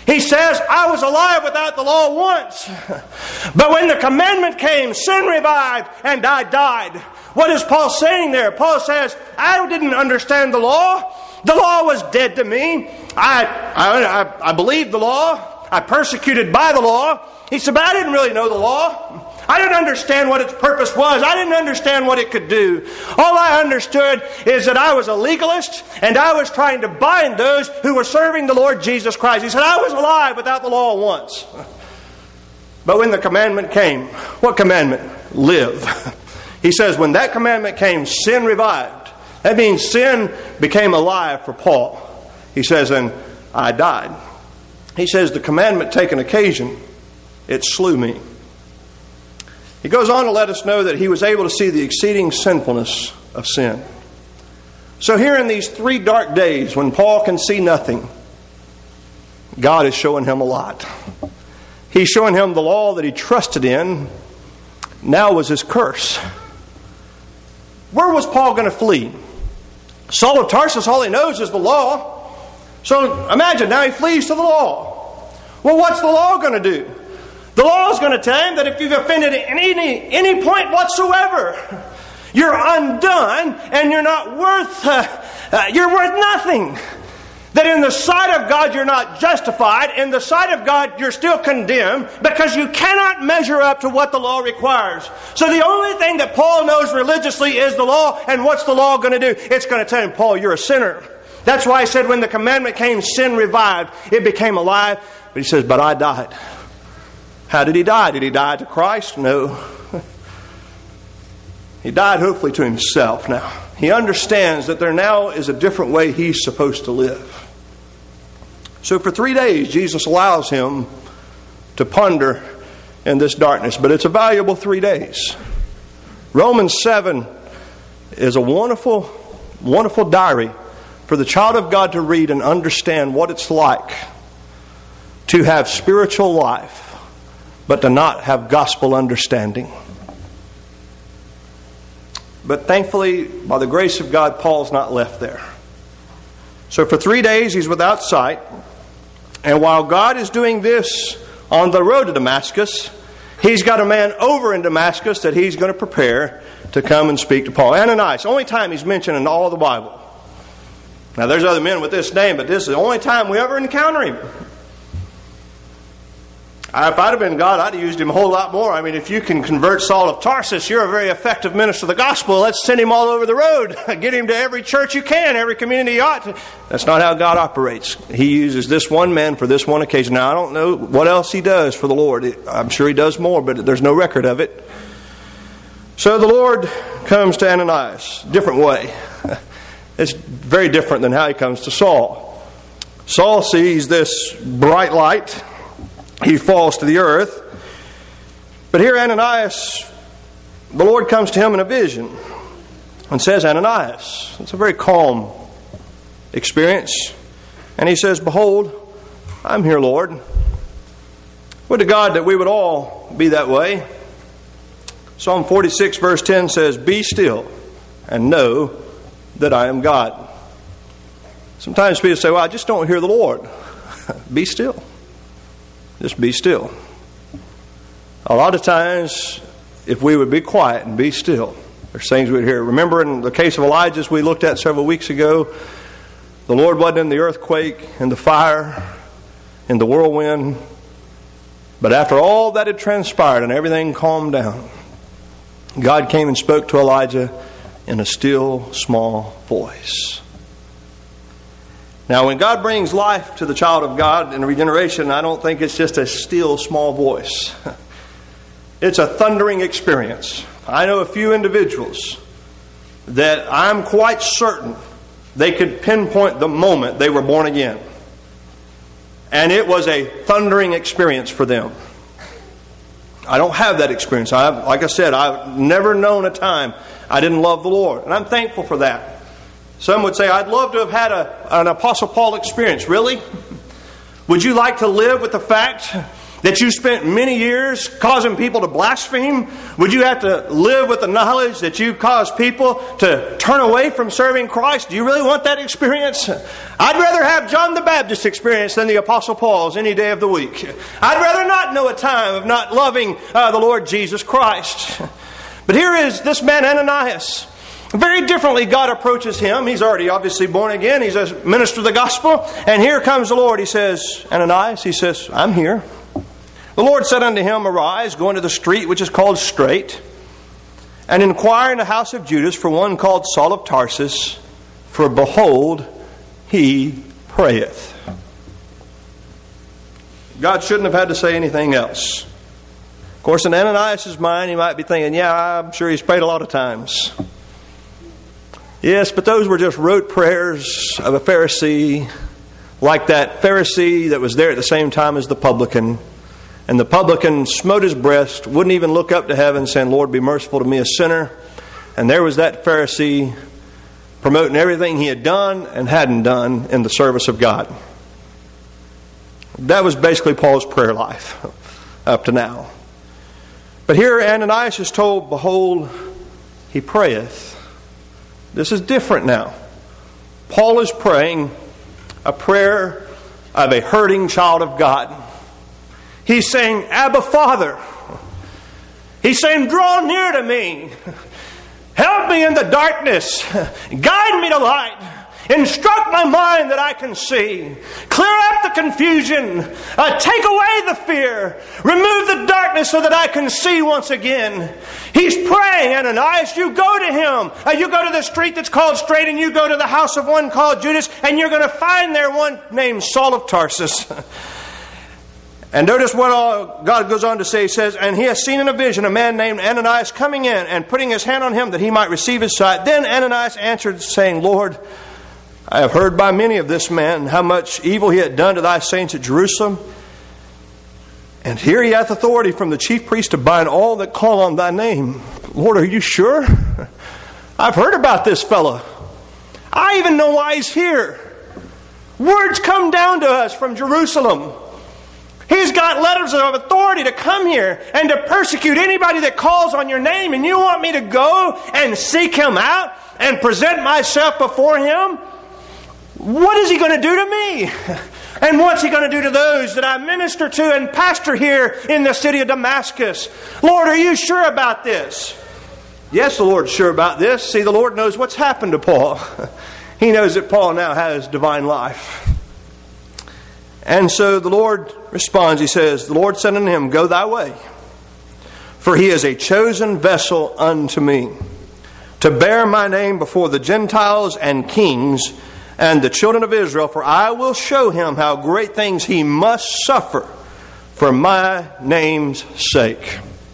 He says, I was alive without the law once. But when the commandment came, sin revived and I died. What is Paul saying there? Paul says, I didn't understand the law. The law was dead to me. I, I, I, I believed the law. I persecuted by the law. He said, but I didn't really know the law. I didn't understand what its purpose was. I didn't understand what it could do. All I understood is that I was a legalist and I was trying to bind those who were serving the Lord Jesus Christ. He said, I was alive without the law once. But when the commandment came, what commandment? Live. He says, when that commandment came, sin revived. That means sin became alive for Paul. He says, and I died. He says, the commandment taken occasion, it slew me. He goes on to let us know that he was able to see the exceeding sinfulness of sin. So here in these three dark days, when Paul can see nothing, God is showing him a lot. He's showing him the law that he trusted in now was his curse. Where was Paul going to flee? Saul of Tarsus, all he knows is the law. So imagine, now he flees to the law. Well, what's the law going to do? The law is going to tell him that if you've offended at any, any point whatsoever, you're undone and you're not worth, uh, uh, you're worth nothing. That in the sight of God you're not justified, in the sight of God you're still condemned because you cannot measure up to what the law requires. So the only thing that Paul knows religiously is the law, and what's the law going to do? It's going to tell him, Paul, you're a sinner. That's why he said when the commandment came, sin revived. It became alive. But he says, but I died. How did he die? Did he die to Christ? No. He died hopefully to himself now. He understands that there now is a different way he's supposed to live. So for three days, Jesus allows him to ponder in this darkness. But it's a valuable three days. Romans seven is a wonderful, wonderful diary for the child of God to read and understand what it's like to have spiritual life, but to not have gospel understanding. But thankfully, by the grace of God, Paul's not left there. So for three days, he's without sight. And while God is doing this on the road to Damascus, he's got a man over in Damascus that he's going to prepare to come and speak to Paul. Ananias, only time he's mentioned in all the Bible. Now, there's other men with this name, but this is the only time we ever encounter him. If I'd have been God, I'd have used him a whole lot more. I mean, if you can convert Saul of Tarsus, you're a very effective minister of the gospel. Let's send him all over the road. Get him to every church you can, every community you ought to. That's not how God operates. He uses this one man for this one occasion. Now, I don't know what else he does for the Lord. I'm sure he does more, but there's no record of it. So the Lord comes to Ananias. Different way. It's very different than how he comes to Saul. Saul sees this bright light. He falls to the earth. But here Ananias, the Lord comes to him in a vision and says, Ananias. It's a very calm experience. And he says, behold, I'm here, Lord. Would to God that we would all be that way. Psalm forty-six verse ten says, be still and know that I am God. Sometimes people say, well, I just don't hear the Lord. Be still. Just be still. A lot of times, if we would be quiet and be still, there's things we'd hear. Remember in the case of Elijah, as we looked at several weeks ago, the Lord wasn't in the earthquake, in the fire, in the whirlwind. But after all that had transpired and everything calmed down, God came and spoke to Elijah in a still, small voice. Now, when God brings life to the child of God in regeneration, I don't think it's just a still, small voice. It's a thundering experience. I know a few individuals that I'm quite certain they could pinpoint the moment they were born again. And it was a thundering experience for them. I don't have that experience. I've, like I said, I've never known a time I didn't love the Lord. And I'm thankful for that. Some would say, I'd love to have had a, an Apostle Paul experience. Really? Would you like to live with the fact that you spent many years causing people to blaspheme? Would you have to live with the knowledge that you caused people to turn away from serving Christ? Do you really want that experience? I'd rather have John the Baptist experience than the Apostle Paul's any day of the week. I'd rather not know a time of not loving uh, the Lord Jesus Christ. But here is this man Ananias. Very differently God approaches him. He's already obviously born again. He's a minister of the gospel. And here comes the Lord. He says, Ananias, he says, I'm here. The Lord said unto him, Arise, go into the street which is called Straight, and inquire in the house of Judas for one called Saul of Tarsus, for behold, he prayeth. God shouldn't have had to say anything else. Of course, in Ananias' mind, he might be thinking, yeah, I'm sure he's prayed a lot of times. Yes, but those were just rote prayers of a Pharisee, like that Pharisee that was there at the same time as the publican. And the publican smote his breast, wouldn't even look up to heaven, saying, Lord, be merciful to me, a sinner. And there was that Pharisee promoting everything he had done and hadn't done in the service of God. That was basically Paul's prayer life up to now. But here Ananias is told, behold, he prayeth. This is different now. Paul is praying a prayer of a hurting child of God. He's saying, Abba, Father. He's saying, draw near to me. Help me in the darkness. Guide me to light. Instruct my mind that I can see. Clear up the confusion. Uh, take away the fear. Remove the darkness so that I can see once again. He's praying, Ananias. You go to him. Uh, you go to the street that's called Straight, and you go to the house of one called Judas, and you're going to find there one named Saul of Tarsus. And notice what all God goes on to say. He says, and he has seen in a vision a man named Ananias coming in and putting his hand on him that he might receive his sight. Then Ananias answered, saying, Lord, I have heard by many of this man how much evil he had done to thy saints at Jerusalem. And here he hath authority from the chief priest to bind all that call on thy name. Lord, are you sure? I've heard about this fellow. I even know why he's here. Words come down to us from Jerusalem. He's got letters of authority to come here and to persecute anybody that calls on your name. And you want me to go and seek him out and present myself before him? What is he going to do to me? And what's he going to do to those that I minister to and pastor here in the city of Damascus? Lord, are you sure about this? Yes, the Lord's sure about this. See, the Lord knows what's happened to Paul. He knows that Paul now has divine life. And so the Lord responds. He says, the Lord said unto him, Go thy way, for he is a chosen vessel unto me, to bear my name before the Gentiles and kings and the children of Israel, for I will show him how great things he must suffer for my name's sake.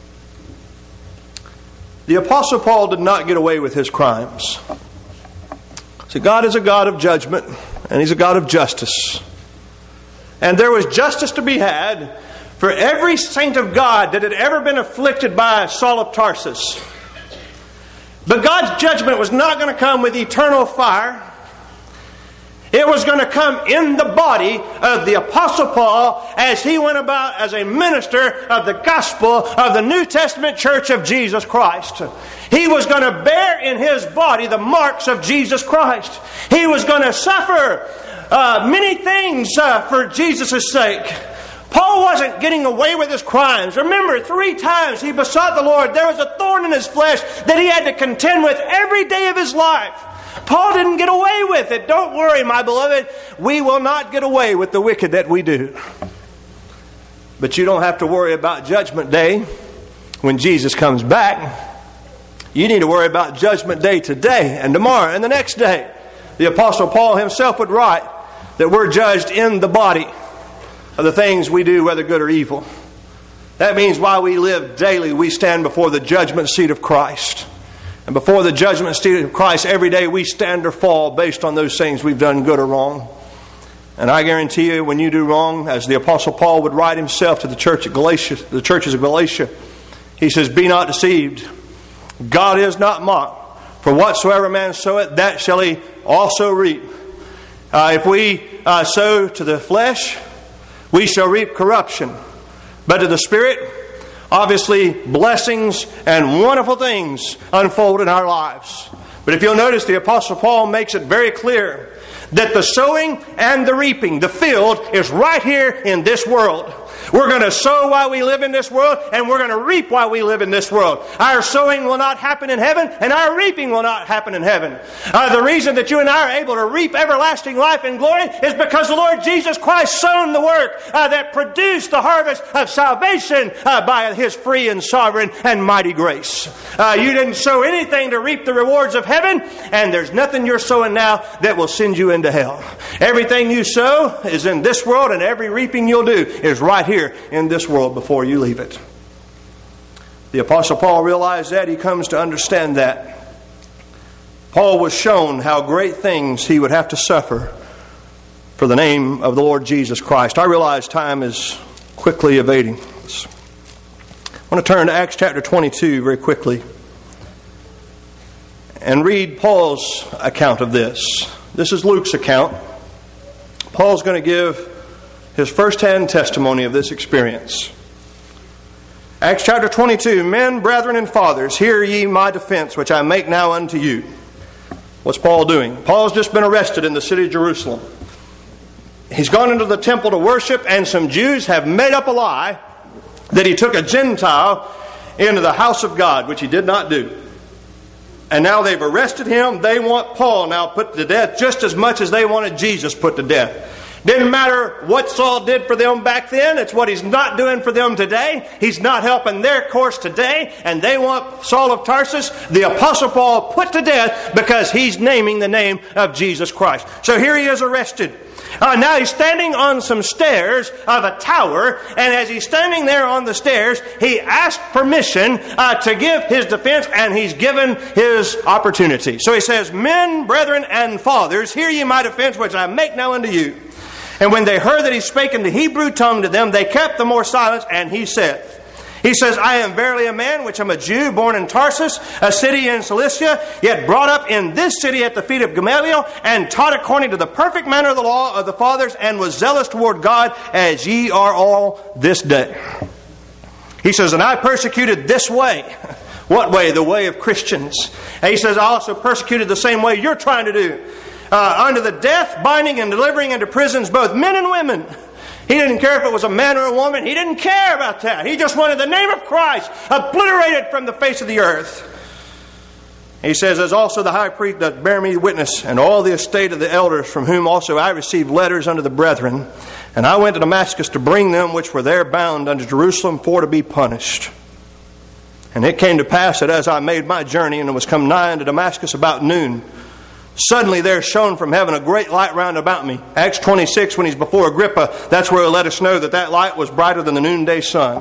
The Apostle Paul did not get away with his crimes. See, God is a God of judgment, and he's a God of justice. And there was justice to be had for every saint of God that had ever been afflicted by Saul of Tarsus. But God's judgment was not going to come with eternal fire. It was going to come in the body of the Apostle Paul as he went about as a minister of the gospel of the New Testament church of Jesus Christ. He was going to bear in his body the marks of Jesus Christ. He was going to suffer uh, many things uh, for Jesus' sake. Paul wasn't getting away with his crimes. Remember, three times he besought the Lord. There was a thorn in his flesh that he had to contend with every day of his life. Paul didn't get away with it. Don't worry, my beloved. We will not get away with the wicked that we do. But you don't have to worry about Judgment Day when Jesus comes back. You need to worry about Judgment Day today and tomorrow and the next day. The Apostle Paul himself would write that we're judged in the body of the things we do, whether good or evil. That means while we live daily, we stand before the judgment seat of Christ. And before the judgment seat of Christ, every day we stand or fall based on those things we've done, good or wrong. And I guarantee you, when you do wrong, as the Apostle Paul would write himself to the church at Galatia, the churches of Galatia, he says, Be not deceived. God is not mocked. For whatsoever man soweth, that shall he also reap. Uh, if we uh, sow to the flesh, we shall reap corruption. But to the Spirit, obviously blessings and wonderful things unfold in our lives. But if you'll notice, the Apostle Paul makes it very clear that the sowing and the reaping, the field, is right here in this world. We're going to sow while we live in this world, and we're going to reap while we live in this world. Our sowing will not happen in heaven, and our reaping will not happen in heaven. Uh, the reason that you and I are able to reap everlasting life and glory is because the Lord Jesus Christ sown the work uh, that produced the harvest of salvation uh, by His free and sovereign and mighty grace. Uh, you didn't sow anything to reap the rewards of heaven, and there's nothing you're sowing now that will send you into hell. Everything you sow is in this world, and every reaping you'll do is right here in this world before you leave it. The Apostle Paul realized that. He comes to understand that. Paul was shown how great things he would have to suffer for the name of the Lord Jesus Christ. I realize time is quickly evading us. I want to turn to Acts chapter twenty-two very quickly and read Paul's account of this. This is Luke's account. Paul's going to give his first-hand testimony of this experience. Acts chapter twenty-two, Men, brethren, and fathers, hear ye my defense, which I make now unto you. What's Paul doing? Paul's just been arrested in the city of Jerusalem. He's gone into the temple to worship, and some Jews have made up a lie that he took a Gentile into the house of God, which he did not do. And now they've arrested him. They want Paul now put to death just as much as they wanted Jesus put to death. Didn't matter what Saul did for them back then. It's what he's not doing for them today. He's not helping their course today. And they want Saul of Tarsus, the Apostle Paul, put to death because he's naming the name of Jesus Christ. So here he is arrested. Uh, now he's standing on some stairs of a tower, and as he's standing there on the stairs, he asked permission uh, to give his defense, and he's given his opportunity. So he says, Men, brethren, and fathers, hear ye my defense, which I make now unto you. And when they heard that he spake in the Hebrew tongue to them, they kept the more silence, and he said, He says, I am verily a man, which am a Jew, born in Tarsus, a city in Cilicia, yet brought up in this city at the feet of Gamaliel, and taught according to the perfect manner of the law of the fathers, and was zealous toward God, as ye are all this day. He says, and I persecuted this way. What way? The way of Christians. And he says, I also persecuted the same way you're trying to do. Uh, unto the death, binding and delivering into prisons both men and women. He didn't care if it was a man or a woman. He didn't care about that. He just wanted the name of Christ obliterated from the face of the earth. He says, as also the high priest doth bear me witness, and all the estate of the elders, from whom also I received letters unto the brethren. And I went to Damascus to bring them which were there bound unto Jerusalem for to be punished. And it came to pass that as I made my journey, and was come nigh unto Damascus about noon, suddenly there shone from heaven a great light round about me. Acts twenty-six, when he's before Agrippa, that's where he'll let us know that that light was brighter than the noonday sun.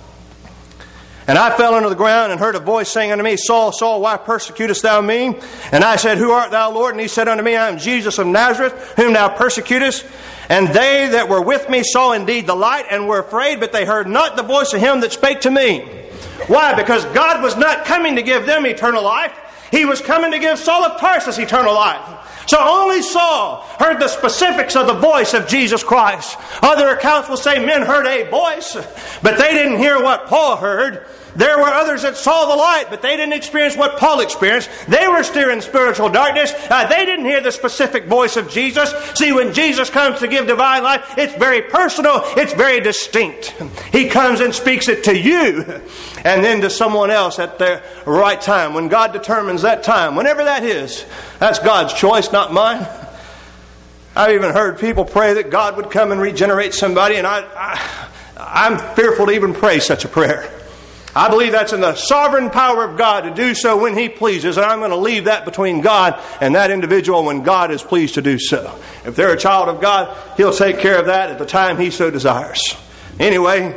And I fell unto the ground and heard a voice saying unto me, Saul, Saul, why persecutest thou me? And I said, Who art thou, Lord? And he said unto me, I am Jesus of Nazareth, whom thou persecutest. And they that were with me saw indeed the light, and were afraid, but they heard not the voice of him that spake to me. Why? Because God was not coming to give them eternal life. He was coming to give Saul of Tarsus eternal life. So only Saul heard the specifics of the voice of Jesus Christ. Other accounts will say men heard a voice, but they didn't hear what Paul heard. There were others that saw the light, but they didn't experience what Paul experienced. They were still in spiritual darkness. Uh, they didn't hear the specific voice of Jesus. See, when Jesus comes to give divine life, it's very personal. It's very distinct. He comes and speaks it to you and then to someone else at the right time. When God determines that time, whenever that is, that's God's choice, not mine. I've even heard people pray that God would come and regenerate somebody, and I, I, I'm fearful to even pray such a prayer. I believe that's in the sovereign power of God to do so when He pleases, and I'm going to leave that between God and that individual when God is pleased to do so. If they're a child of God, He'll take care of that at the time He so desires. Anyway,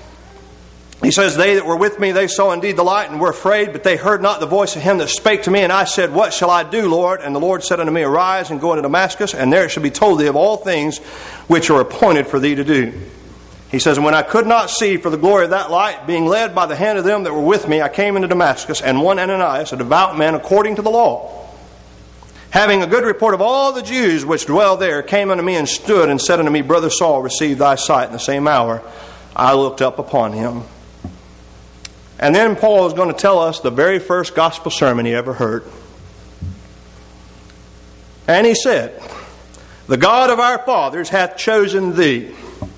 he says, they that were with me, they saw indeed the light and were afraid, but they heard not the voice of him that spake to me. And I said, What shall I do, Lord? And the Lord said unto me, Arise and go into Damascus, and there it shall be told thee of all things which are appointed for thee to do. He says, And when I could not see for the glory of that light, being led by the hand of them that were with me, I came into Damascus, and one Ananias, a devout man according to the law, having a good report of all the Jews which dwell there, came unto me and stood and said unto me, Brother Saul, receive thy sight. In the same hour I looked up upon him. And then Paul is going to tell us the very first gospel sermon he ever heard. And he said, "The God of our fathers hath chosen thee."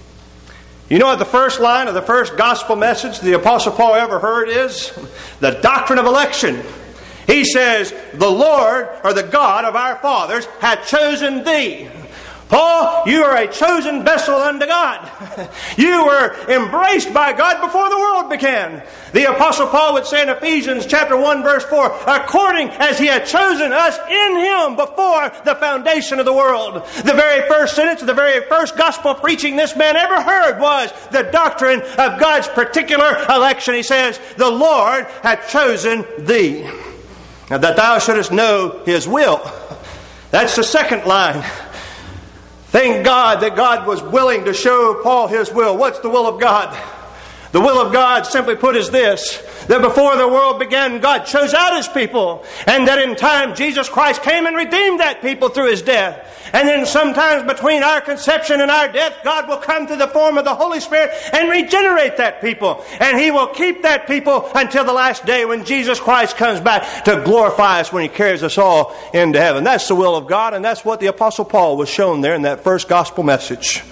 You know what the first line of the first gospel message the Apostle Paul ever heard is? The doctrine of election. He says, "The Lord, or the God of our fathers, hath chosen thee." Paul, you are a chosen vessel unto God. You were embraced by God before the world began. The Apostle Paul would say in Ephesians chapter one verse four, "According as He had chosen us in Him before the foundation of the world." The very first sentence of the very first gospel preaching this man ever heard was the doctrine of God's particular election. He says, "The Lord hath chosen thee, now that thou shouldest know His will." That's the second line. Thank God that God was willing to show Paul His will. What's the will of God? The will of God, simply put, is this: that before the world began, God chose out His people. And that in time, Jesus Christ came and redeemed that people through His death. And then sometimes between our conception and our death, God will come through the form of the Holy Spirit and regenerate that people. And He will keep that people until the last day when Jesus Christ comes back to glorify us when He carries us all into heaven. That's the will of God, and that's what the Apostle Paul was shown there in that first gospel message.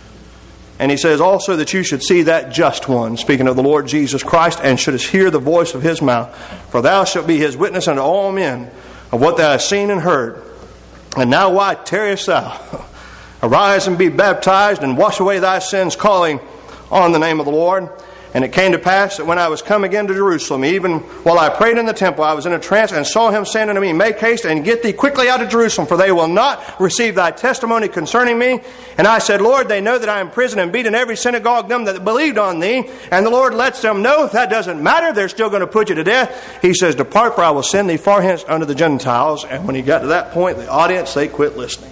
And he says also that you should see that just one, speaking of the Lord Jesus Christ, and shouldest hear the voice of His mouth. For thou shalt be His witness unto all men of what thou hast seen and heard. And now why tarriest thou? Arise and be baptized, and wash away thy sins, calling on the name of the Lord. And it came to pass that when I was come again to Jerusalem, even while I prayed in the temple, I was in a trance, and saw him saying unto me, Make haste and get thee quickly out of Jerusalem, for they will not receive thy testimony concerning me. And I said, Lord, they know that I am in prison and beat in every synagogue them that believed on thee. And the Lord lets them know that doesn't matter. They're still going to put you to death. He says, Depart, for I will send thee far hence unto the Gentiles. And when he got to that point, the audience, they quit listening.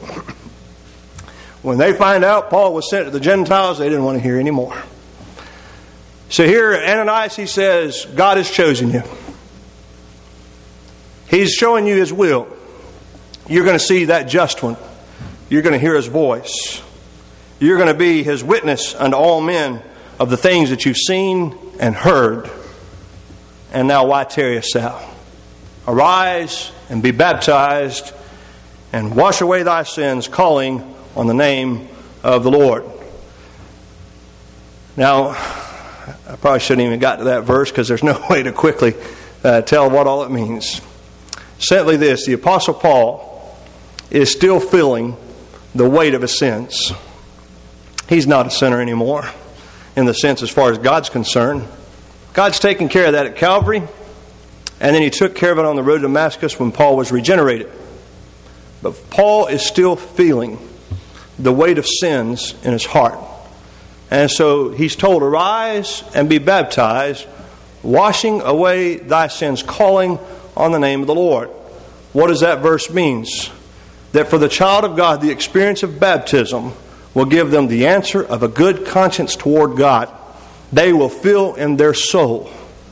When they find out Paul was sent to the Gentiles, they didn't want to hear any more. So here, Ananias, he says, God has chosen you. He's showing you His will. You're going to see that just one. You're going to hear His voice. You're going to be His witness unto all men of the things that you've seen and heard. And now why tarriest thou? Arise and be baptized and wash away thy sins, calling on the name of the Lord. Now, I probably shouldn't even got to that verse because there's no way to quickly uh, tell what all it means. Simply this: the Apostle Paul is still feeling the weight of his sins. He's not a sinner anymore in the sense as far as God's concerned. God's taken care of that at Calvary, and then He took care of it on the road to Damascus when Paul was regenerated. But Paul is still feeling the weight of sins in his heart. And so he's told, Arise and be baptized, washing away thy sins, calling on the name of the Lord. What does that verse mean? That for the child of God, the experience of baptism will give them the answer of a good conscience toward God. They will feel in their soul.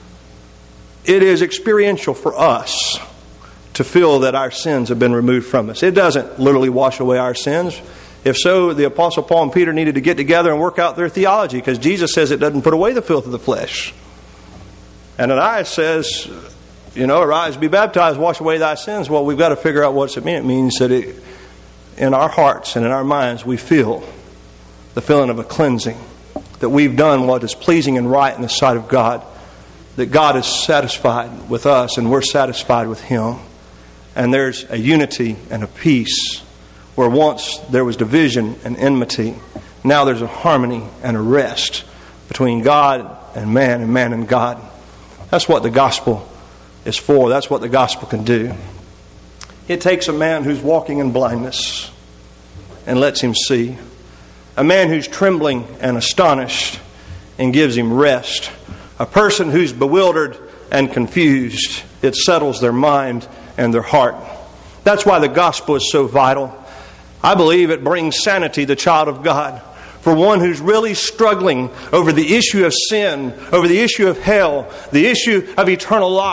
It is experiential for us to feel that our sins have been removed from us. It doesn't literally wash away our sins. If so, the Apostle Paul and Peter needed to get together and work out their theology, because Jesus says it doesn't put away the filth of the flesh. And Ananias says, you know, arise, be baptized, wash away thy sins. Well, we've got to figure out what it means. It means that it, in our hearts and in our minds we feel the feeling of a cleansing, that we've done what is pleasing and right in the sight of God, that God is satisfied with us and we're satisfied with Him. And there's a unity and a peace. Where once there was division and enmity, now there's a harmony and a rest between God and man and man and God. That's what the gospel is for. That's what the gospel can do. It takes a man who's walking in blindness and lets him see. A man who's trembling and astonished and gives him rest. A person who's bewildered and confused, it settles their mind and their heart. That's why the gospel is so vital. I believe it brings sanity to the child of God. For one who's really struggling over the issue of sin, over the issue of hell, the issue of eternal life,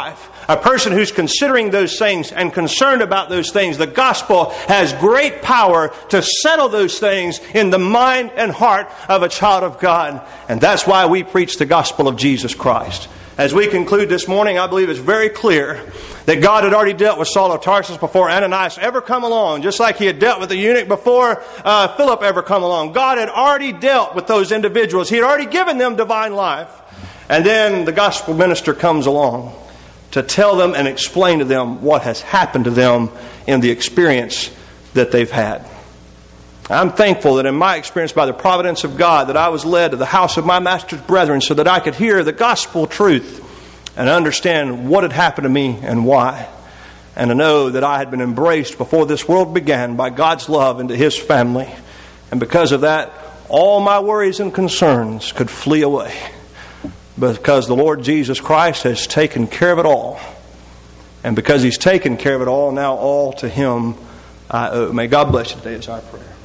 a person who's considering those things and concerned about those things, the gospel has great power to settle those things in the mind and heart of a child of God. And that's why we preach the gospel of Jesus Christ. As we conclude this morning, I believe it's very clear that God had already dealt with Saul of Tarsus before Ananias ever come along, just like He had dealt with the eunuch before uh, Philip ever come along. God had already dealt with those individuals. He had already given them divine life. And then the gospel minister comes along to tell them and explain to them what has happened to them in the experience that they've had. I'm thankful that in my experience, by the providence of God, that I was led to the house of my master's brethren so that I could hear the gospel truth and understand what had happened to me and why. And to know that I had been embraced before this world began by God's love into His family. And because of that, all my worries and concerns could flee away. Because the Lord Jesus Christ has taken care of it all. And because He's taken care of it all, now all to Him I owe. May God bless you today is our prayer.